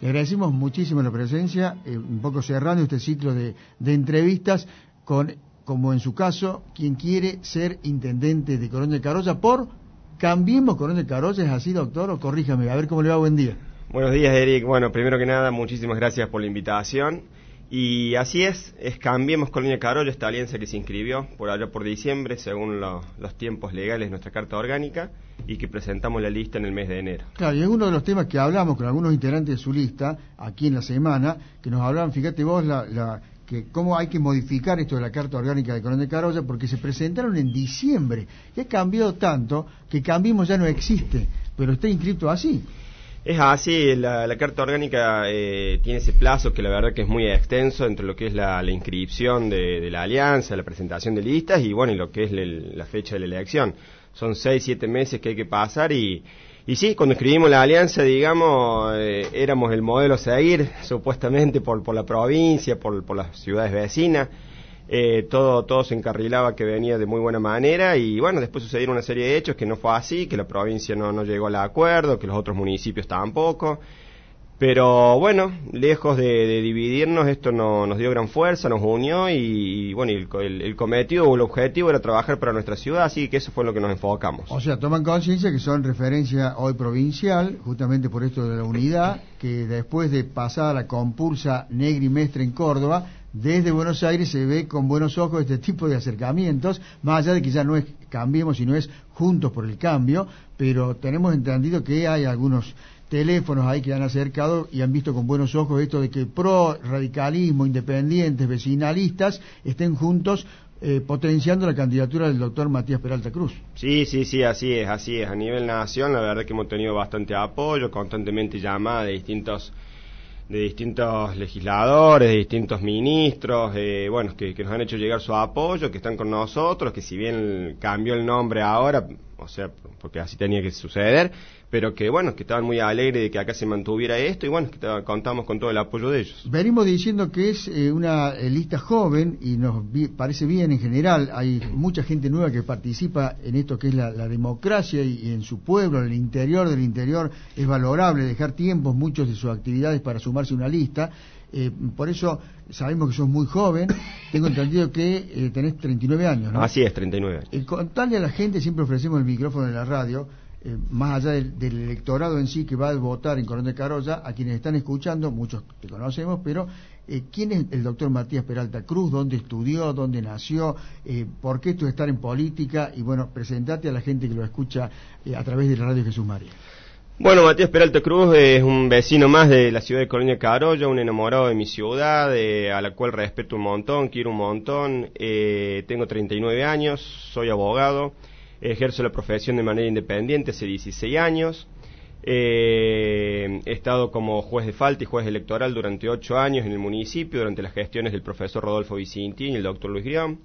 Le agradecemos muchísimo la presencia, un poco cerrando este ciclo de entrevistas con, como en su caso, quien quiere ser intendente de Coronel Carolla por Cambiemos Coronel Carolla. ¿Es así, doctor? O corríjame, a ver cómo le va. Buen día. Buenos días, Eric. Bueno, primero que nada, muchísimas gracias por la invitación. Y así es Cambiemos Coronel Carolla, esta alianza que se inscribió por allá por diciembre, según los tiempos legales de nuestra Carta Orgánica, y que presentamos la lista en el mes de enero. Claro, y es uno de los temas que hablamos con algunos integrantes de su lista, aquí en la semana, que nos hablaban, fíjate vos, que cómo hay que modificar esto de la Carta Orgánica de Coronel Carolla, porque se presentaron en diciembre, y ha cambiado tanto que Cambiemos ya no existe, pero está inscrito así. Es así, la Carta Orgánica tiene ese plazo que la verdad que es muy extenso entre lo que es la inscripción de la alianza, la presentación de listas y bueno, y lo que es la fecha de la elección. Son 6-7 meses que hay que pasar y sí, cuando escribimos la alianza, digamos, éramos el modelo a seguir, supuestamente por la provincia, por las ciudades vecinas. Todo se encarrilaba que venía de muy buena manera y bueno, después sucedieron una serie de hechos que no fue así, que la provincia no llegó al acuerdo, que los otros municipios tampoco, pero bueno, lejos de dividirnos, esto nos dio gran fuerza, nos unió y bueno, el cometido o el objetivo era trabajar para nuestra ciudad, así que eso fue lo que nos enfocamos. O sea, toman conciencia que son referencia hoy provincial, justamente por esto de la unidad, que después de pasar a la compulsa Negri Mestre en Córdoba, desde Buenos Aires se ve con buenos ojos este tipo de acercamientos, más allá de que ya no es Cambiemos, sino es Juntos por el Cambio, pero tenemos entendido que hay algunos teléfonos ahí que han acercado y han visto con buenos ojos esto de que pro radicalismo, independientes, vecinalistas estén juntos potenciando la candidatura del doctor Matías Peralta Cruz. Sí, así es. A nivel nación, la verdad que hemos tenido bastante apoyo, constantemente llamadas de distintos legisladores, de distintos ministros, bueno, que nos han hecho llegar su apoyo, que están con nosotros, que si bien cambió el nombre ahora, o sea, porque así tenía que suceder, pero que bueno, que estaban muy alegres de que acá se mantuviera esto y bueno, que contamos con todo el apoyo de ellos. Venimos diciendo que es una lista joven y nos parece bien en general, hay mucha gente nueva que participa en esto que es la democracia y en su pueblo, en el interior del interior, es valorable dejar tiempos, muchos de sus actividades para sumarse a una lista. Por eso sabemos que sos muy joven, tengo entendido que tenés 39 años, ¿no? Así es, 39 años. Contarle a la gente, siempre ofrecemos el micrófono en la radio, más allá del electorado en sí que va a votar en Coronel Carolla, a quienes están escuchando, muchos te conocemos, pero ¿quién es el doctor Matías Peralta Cruz? ¿Dónde estudió? ¿Dónde nació? ¿Por qué esto de estar en política? Y bueno, presentate a la gente que lo escucha a través de la radio Jesús María. Bueno, Matías Peralta Cruz es un vecino más de la ciudad de Coronel Carolla, un enamorado de mi ciudad, a la cual respeto un montón, quiero un montón. Tengo 39 años, soy abogado, ejerzo la profesión de manera independiente hace 16 años. He estado como juez de falta y juez electoral durante 8 años en el municipio, durante las gestiones del profesor Rodolfo Vicintín y el doctor Luis Grión.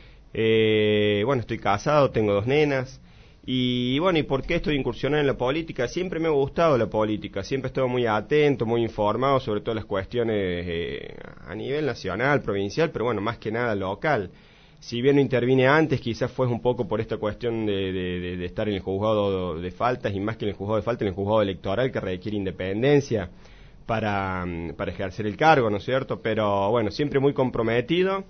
Bueno, estoy casado, tengo 2 nenas. Y bueno, ¿y por qué esto de incursionar en la política? Siempre me ha gustado la política, siempre he estado muy atento, muy informado sobre todas las cuestiones a nivel nacional, provincial, pero bueno, más que nada local. Si bien no intervine antes, quizás fue un poco por esta cuestión de estar en el juzgado de faltas, y más que en el juzgado de faltas, en el juzgado electoral que requiere independencia para ejercer el cargo, ¿no es cierto? Pero bueno, siempre muy comprometido.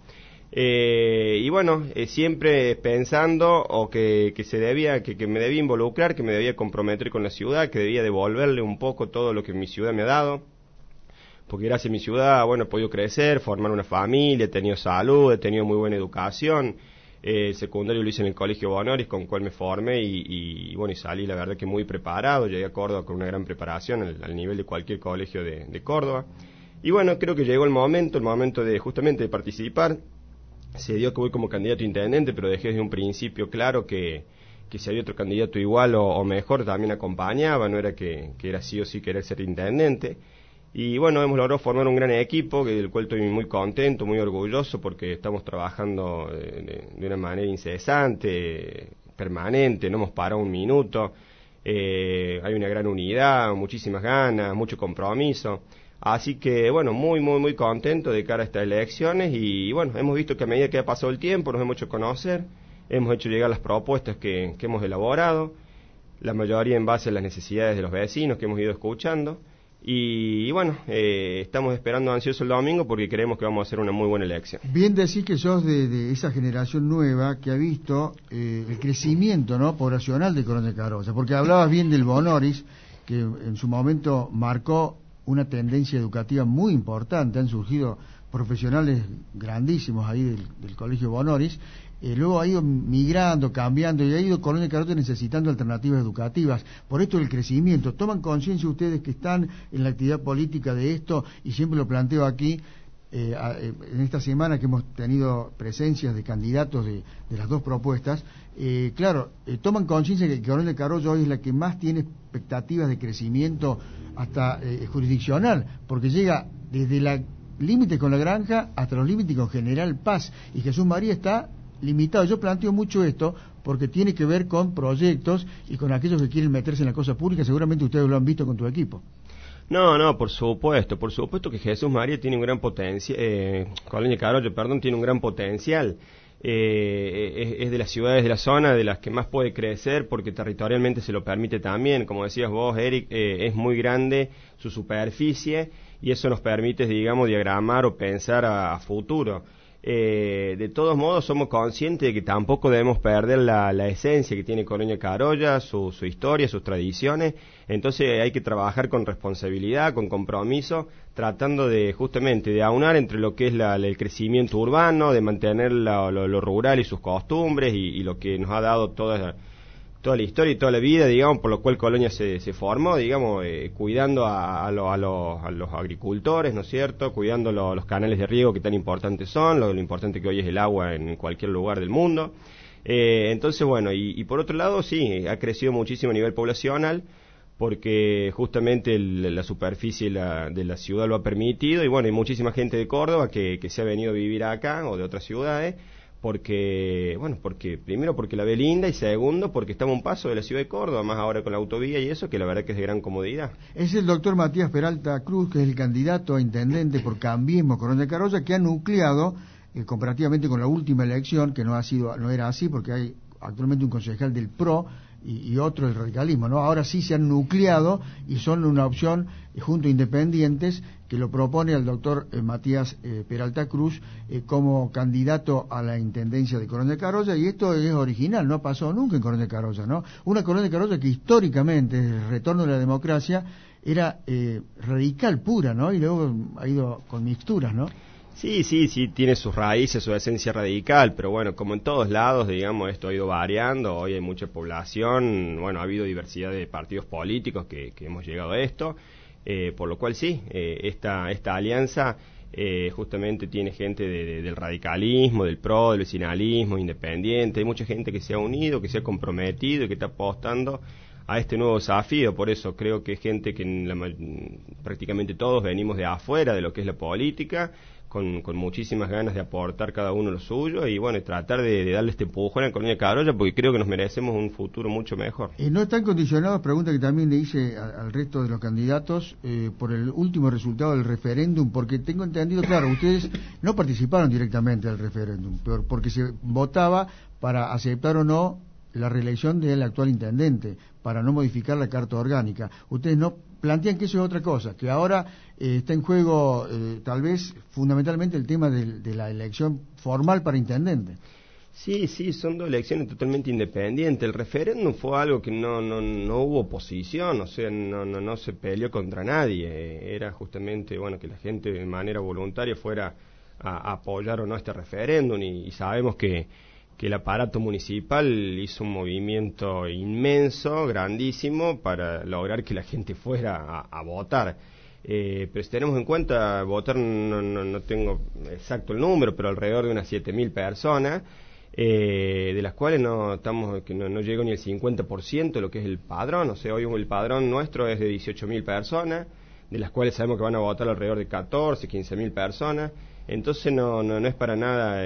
Y bueno, siempre pensando que me debía involucrar, que me debía comprometer con la ciudad, que debía devolverle un poco todo lo que mi ciudad me ha dado, porque gracias a mi ciudad, bueno, he podido crecer, formar una familia, he tenido salud, he tenido muy buena educación. El secundario lo hice en el Colegio Bonoris, con el cual me formé y bueno, y salí la verdad que muy preparado, llegué a Córdoba con una gran preparación al nivel de cualquier colegio de Córdoba. Y bueno, creo que llegó el momento de justamente de participar. Se dio que voy como candidato a intendente, pero dejé desde un principio claro que si había otro candidato igual o mejor también acompañaba, no era que era sí o sí querer ser intendente. Y bueno, hemos logrado formar un gran equipo, del cual estoy muy contento, muy orgulloso, porque estamos trabajando de una manera incesante, permanente, no hemos parado un minuto. Hay una gran unidad, muchísimas ganas, mucho compromiso. Así que, bueno, muy contento de cara a estas elecciones y, bueno, hemos visto que a medida que ha pasado el tiempo nos hemos hecho conocer, hemos hecho llegar las propuestas que hemos elaborado, la mayoría en base a las necesidades de los vecinos que hemos ido escuchando Y bueno, estamos esperando ansioso el domingo porque creemos que vamos a hacer una muy buena elección. Bien decís que sos de esa generación nueva que ha visto el crecimiento, ¿no?, poblacional de Coronel Carolla, porque hablabas bien del Bonoris, que en su momento marcó una tendencia educativa muy importante. Han surgido profesionales grandísimos ahí del Colegio Bonoris. Luego ha ido migrando, cambiando, y ha ido Coronel Carolla necesitando alternativas educativas. Por esto el crecimiento. ¿Toman conciencia ustedes que están en la actividad política de esto? Y siempre lo planteo aquí, en esta semana que hemos tenido presencias de candidatos de las dos propuestas, toman conciencia que Coronel Carolla hoy es la que más tiene expectativas de crecimiento hasta jurisdiccional, porque llega desde la límite con la Granja hasta los límites con General Paz, y Jesús María está limitado. Yo planteo mucho esto porque tiene que ver con proyectos y con aquellos que quieren meterse en la cosa pública. Seguramente ustedes lo han visto con tu equipo. No, por supuesto que Jesús María tiene un gran potencial, Coronel Carolla, tiene un gran potencial. Es de las ciudades de la zona de las que más puede crecer porque territorialmente se lo permite también. Como decías vos, Eric, es muy grande su superficie y eso nos permite, digamos, diagramar o pensar a futuro. De todos modos somos conscientes de que tampoco debemos perder la esencia que tiene Coronel Carolla, su historia, sus tradiciones. Entonces hay que trabajar con responsabilidad, con compromiso, tratando de justamente de aunar entre lo que es el crecimiento urbano, de mantener lo rural y sus costumbres y lo que nos ha dado toda la historia y toda la vida, digamos, por lo cual Colonia se formó, digamos, cuidando a los agricultores, ¿no es cierto?, cuidando los canales de riego que tan importantes son, lo importante que hoy es el agua en cualquier lugar del mundo. Entonces, bueno, y por otro lado, sí, ha crecido muchísimo a nivel poblacional, porque justamente la superficie de la ciudad lo ha permitido, y bueno, hay muchísima gente de Córdoba que se ha venido a vivir acá, o de otras ciudades, porque primero porque la ve linda y segundo porque estamos a un paso de la ciudad de Córdoba, más ahora con la autovía y eso, que la verdad que es de gran comodidad. Es el doctor Matías Peralta Cruz, que es el candidato a intendente por Cambiemos Coronel Carolla, que ha nucleado, comparativamente con la última elección, que no era así, porque hay actualmente un concejal del PRO y otro del radicalismo, ¿no? Ahora sí se han nucleado y son una opción junto a independientes, que lo propone el doctor Matías Peralta Cruz como candidato a la intendencia de Coronel Carolla, y esto es original, no ha pasado nunca en Coronel Carolla, ¿no? Una Coronel Carolla que históricamente, desde el retorno de la democracia, era radical pura, ¿no? Y luego ha ido con mixturas, ¿no? Sí, tiene sus raíces, su esencia radical, pero bueno, como en todos lados, digamos, esto ha ido variando, hoy hay mucha población, bueno, ha habido diversidad de partidos políticos que hemos llegado a esto, por lo cual sí, esta alianza justamente tiene gente del radicalismo, del PRO, del vecinalismo, independiente, hay mucha gente que se ha unido, que se ha comprometido y que está apostando a este nuevo desafío. Por eso creo que es gente que prácticamente todos venimos de afuera de lo que es la política, con muchísimas ganas de aportar cada uno lo suyo y bueno, tratar de darle este empujón a Coronel Carolla, porque creo que nos merecemos un futuro mucho mejor. ¿No están condicionados, pregunta que también le hice al resto de los candidatos, por el último resultado del referéndum? Porque tengo entendido, claro, ustedes no participaron directamente del referéndum, porque se votaba para aceptar o no la reelección del actual intendente, para no modificar la carta orgánica. Ustedes no plantean que eso es otra cosa, que ahora está en juego tal vez fundamentalmente el tema de la elección formal para intendente. Sí, son dos elecciones totalmente independientes. El referéndum fue algo que no hubo oposición, o sea, no se peleó contra nadie. Era justamente, bueno, que la gente de manera voluntaria fuera a apoyar o no este referéndum, y sabemos que el aparato municipal hizo un movimiento inmenso, grandísimo, para lograr que la gente fuera a votar. Pero si tenemos en cuenta, votar no tengo exacto el número, pero alrededor de unas 7.000 personas, de las cuales no llegó ni el 50% de lo que es el padrón. O sea, hoy el padrón nuestro es de 18.000 personas, de las cuales sabemos que van a votar alrededor de 15.000 personas. Entonces no es para nada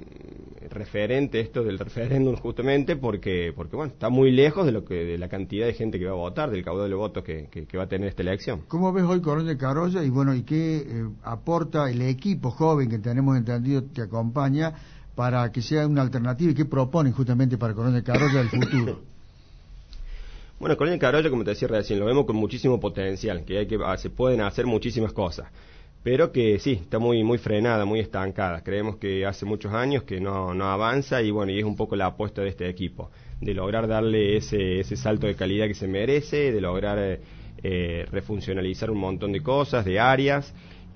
referente esto del referéndum, justamente porque bueno, está muy lejos de la cantidad de gente que va a votar, del caudal de votos que va a tener esta elección. ¿Cómo ves hoy Coronel Carolla y qué aporta el equipo joven que tenemos entendido te acompaña para que sea una alternativa, y qué proponen justamente para Coronel Carolla del futuro? Bueno, Colonia Carolla, como te decía recién, lo vemos con muchísimo potencial, se pueden hacer muchísimas cosas, pero que sí, está muy frenada, muy estancada. Creemos que hace muchos años que no avanza y bueno, y es un poco la apuesta de este equipo, de lograr darle ese salto de calidad que se merece, de lograr refuncionalizar un montón de cosas, de áreas,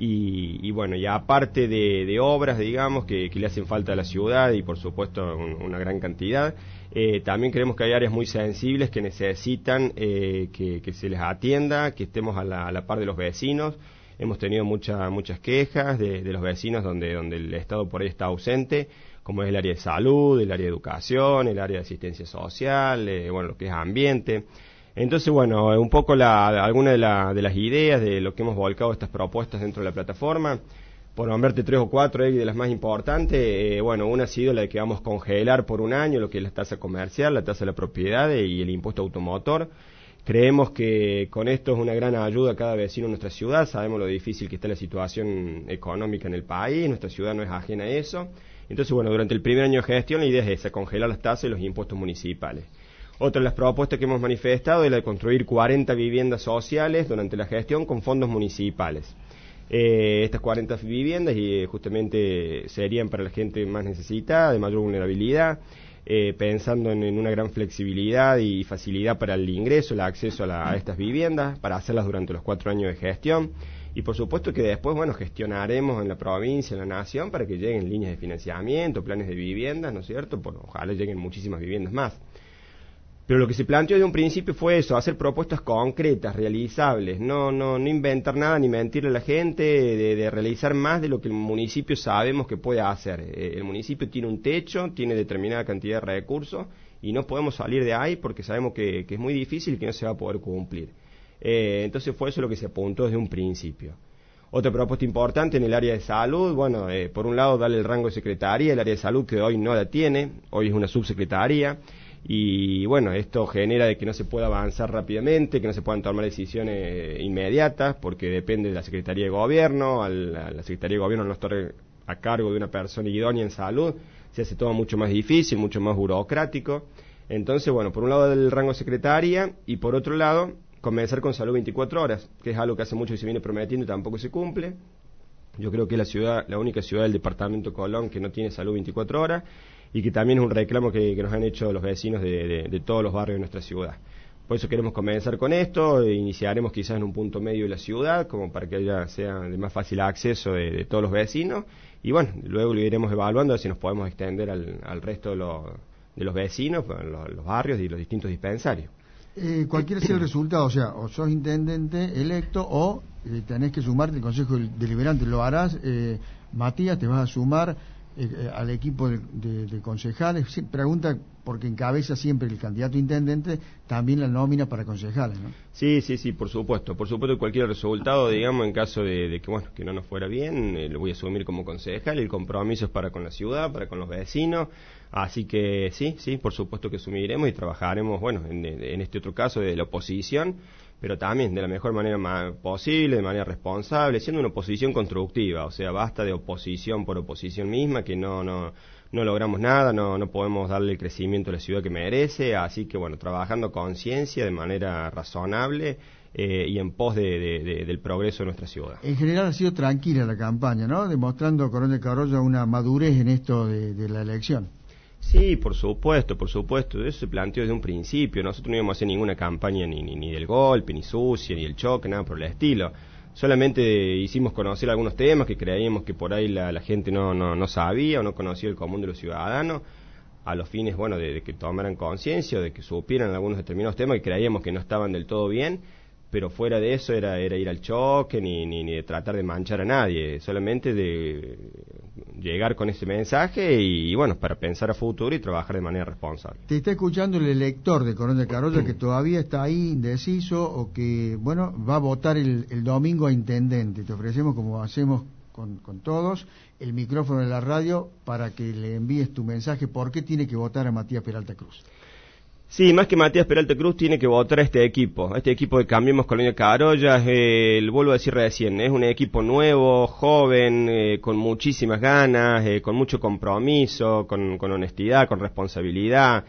y bueno, y aparte de obras, digamos, que le hacen falta a la ciudad y por supuesto una gran cantidad, también creemos que hay áreas muy sensibles que necesitan que se les atienda, que estemos a la par de los vecinos. Hemos tenido muchas quejas de los vecinos donde el Estado por ahí está ausente, como es el área de salud, el área de educación, el área de asistencia social, bueno, lo que es ambiente. Entonces, bueno, un poco alguna de las ideas de lo que hemos volcado estas propuestas dentro de la plataforma, por nombrarte 3 o 4 de las más importantes, bueno, una ha sido la de que vamos a congelar por un año lo que es la tasa comercial, la tasa de la propiedad y el impuesto automotor. Creemos que con esto es una gran ayuda a cada vecino de nuestra ciudad. Sabemos lo difícil que está la situación económica en el país, nuestra ciudad no es ajena a eso. Entonces, bueno, durante el primer año de gestión la idea es esa, congelar las tasas y los impuestos municipales. Otra de las propuestas que hemos manifestado es la de construir 40 viviendas sociales durante la gestión con fondos municipales. Estas 40 viviendas justamente serían para la gente más necesitada, de mayor vulnerabilidad, pensando en una gran flexibilidad y facilidad para el ingreso, el acceso a estas viviendas, para hacerlas durante los 4 años de gestión. Y por supuesto que después, bueno, gestionaremos en la provincia, en la nación, para que lleguen líneas de financiamiento, planes de viviendas, ¿no es cierto? Ojalá lleguen muchísimas viviendas más. Pero lo que se planteó de un principio fue eso, hacer propuestas concretas, realizables, no inventar nada ni mentirle a la gente, de realizar más de lo que el municipio sabemos que puede hacer. El municipio tiene un techo, tiene determinada cantidad de recursos y no podemos salir de ahí porque sabemos que es muy difícil y que no se va a poder cumplir. Entonces fue eso lo que se apuntó desde un principio. Otra propuesta importante en el área de salud, bueno, por un lado darle el rango de secretaría, el área de salud que hoy no la tiene, hoy es una subsecretaría. Y bueno, esto genera de que no se pueda avanzar rápidamente, que no se puedan tomar decisiones inmediatas, porque depende de la Secretaría de Gobierno, la Secretaría de Gobierno no está a cargo de una persona idónea en salud, se hace todo mucho más difícil, mucho más burocrático. Entonces, bueno, por un lado el rango de secretaría y por otro lado comenzar con salud 24 horas, que es algo que hace mucho que se viene prometiendo y tampoco se cumple. Yo creo que es la única ciudad del departamento Colón que no tiene salud 24 horas y que también es un reclamo que nos han hecho los vecinos de todos los barrios de nuestra ciudad. Por eso queremos comenzar con esto, iniciaremos quizás en un punto medio de la ciudad, como para que sea de más fácil acceso de todos los vecinos, y bueno, luego lo iremos evaluando a ver si nos podemos extender al resto de los vecinos, los barrios y los distintos dispensarios. Cualquiera sea el resultado, o sea, o sos intendente electo o tenés que sumarte al Consejo Deliberante, lo harás, Matías, te vas a sumar al equipo de concejales. Sí, pregunta porque encabeza siempre el candidato intendente también la nómina para concejales, ¿no? Sí, por supuesto cualquier resultado, digamos, en caso de que no nos fuera bien, lo voy a asumir como concejal, el compromiso es para con la ciudad, para con los vecinos, así que sí, por supuesto que asumiremos y trabajaremos, bueno, en este otro caso de la oposición, pero también de la mejor manera posible, de manera responsable, siendo una oposición constructiva, o sea, basta de oposición por oposición misma, que no logramos nada, no podemos darle el crecimiento a la ciudad que merece, así que bueno, trabajando con conciencia, de manera razonable y en pos del progreso de nuestra ciudad. En general ha sido tranquila la campaña, ¿no? Demostrando Coronel Carolla una madurez en esto de la elección. Sí, por supuesto, eso se planteó desde un principio. Nosotros no íbamos a hacer ninguna campaña ni del golpe, ni sucia, ni el choque, nada por el estilo. Solamente hicimos conocer algunos temas que creíamos que por ahí la gente no sabía o no conocía el común de los ciudadanos, a los fines, bueno, de que tomaran conciencia, de que supieran algunos determinados temas que creíamos que no estaban del todo bien, pero fuera de eso era ir al choque, ni de tratar de manchar a nadie, solamente de llegar con ese mensaje y bueno, para pensar a futuro y trabajar de manera responsable. Te está escuchando el elector de Coronel Carolla que todavía está ahí indeciso o que, bueno, va a votar el domingo a intendente. Te ofrecemos, como hacemos con todos, el micrófono de la radio para que le envíes tu mensaje. ¿Por qué tiene que votar a Matías Peralta Cruz? Sí, más que Matías Peralta Cruz tiene que votar a este equipo de Cambiemos Colonia Carolla, vuelvo a decir recién, es un equipo nuevo, joven, con muchísimas ganas, con mucho compromiso, con honestidad, con responsabilidad,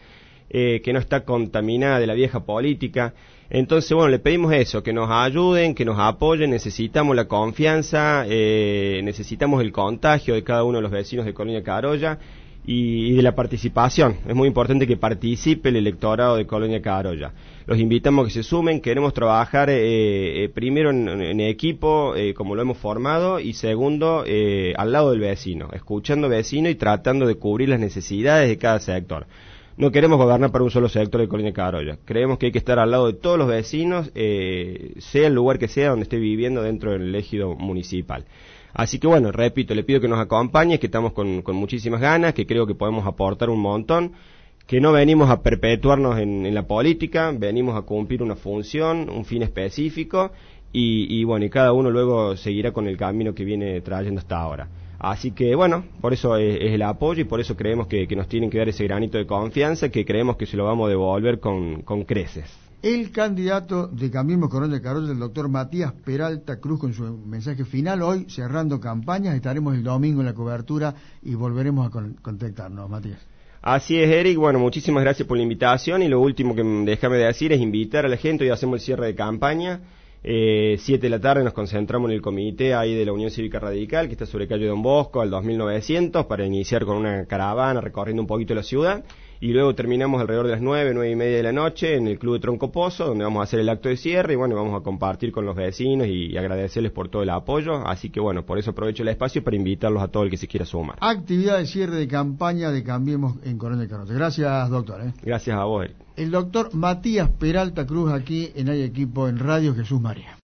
que no está contaminada de la vieja política. Entonces, bueno, le pedimos eso, que nos ayuden, que nos apoyen, necesitamos la confianza, necesitamos el contagio de cada uno de los vecinos de Colonia Carolla y de la participación. Es muy importante que participe el electorado de Colonia Carolla. Los invitamos a que se sumen, queremos trabajar primero en equipo, como lo hemos formado, y segundo, al lado del vecino, escuchando vecino y tratando de cubrir las necesidades de cada sector. No queremos gobernar para un solo sector de Colonia Carolla. Creemos que hay que estar al lado de todos los vecinos, sea el lugar que sea donde esté viviendo dentro del ejido municipal. Así que bueno, repito, le pido que nos acompañe, que estamos con muchísimas ganas, que creo que podemos aportar un montón, que no venimos a perpetuarnos en la política, venimos a cumplir una función, un fin específico, y bueno, y cada uno luego seguirá con el camino que viene trayendo hasta ahora. Así que bueno, por eso es el apoyo y por eso creemos que nos tienen que dar ese granito de confianza, que creemos que se lo vamos a devolver con creces. El candidato de Cambiemos Colonia Carolla, el doctor Matías Peralta Cruz, con su mensaje final hoy, cerrando campañas. Estaremos el domingo en la cobertura y volveremos a contactarnos, Matías. Así es, Eric. Bueno, muchísimas gracias por la invitación y lo último que déjame decir es invitar a la gente. Hoy hacemos el cierre de campaña. 7 de la tarde nos concentramos en el comité ahí de la Unión Cívica Radical, que está sobre calle Don Bosco, al 2900, para iniciar con una caravana recorriendo un poquito la ciudad, y luego terminamos alrededor de las 9:30 de la noche en el Club de Tronco Pozo, donde vamos a hacer el acto de cierre, y bueno, vamos a compartir con los vecinos y agradecerles por todo el apoyo, así que bueno, por eso aprovecho el espacio para invitarlos a todo el que se quiera sumar. Actividad de cierre de campaña de Cambiemos en Colonia Carolla. Gracias, doctor. Gracias a vos, Eric. El doctor Matías Peralta Cruz aquí en Hay Equipo en Radio Jesús María.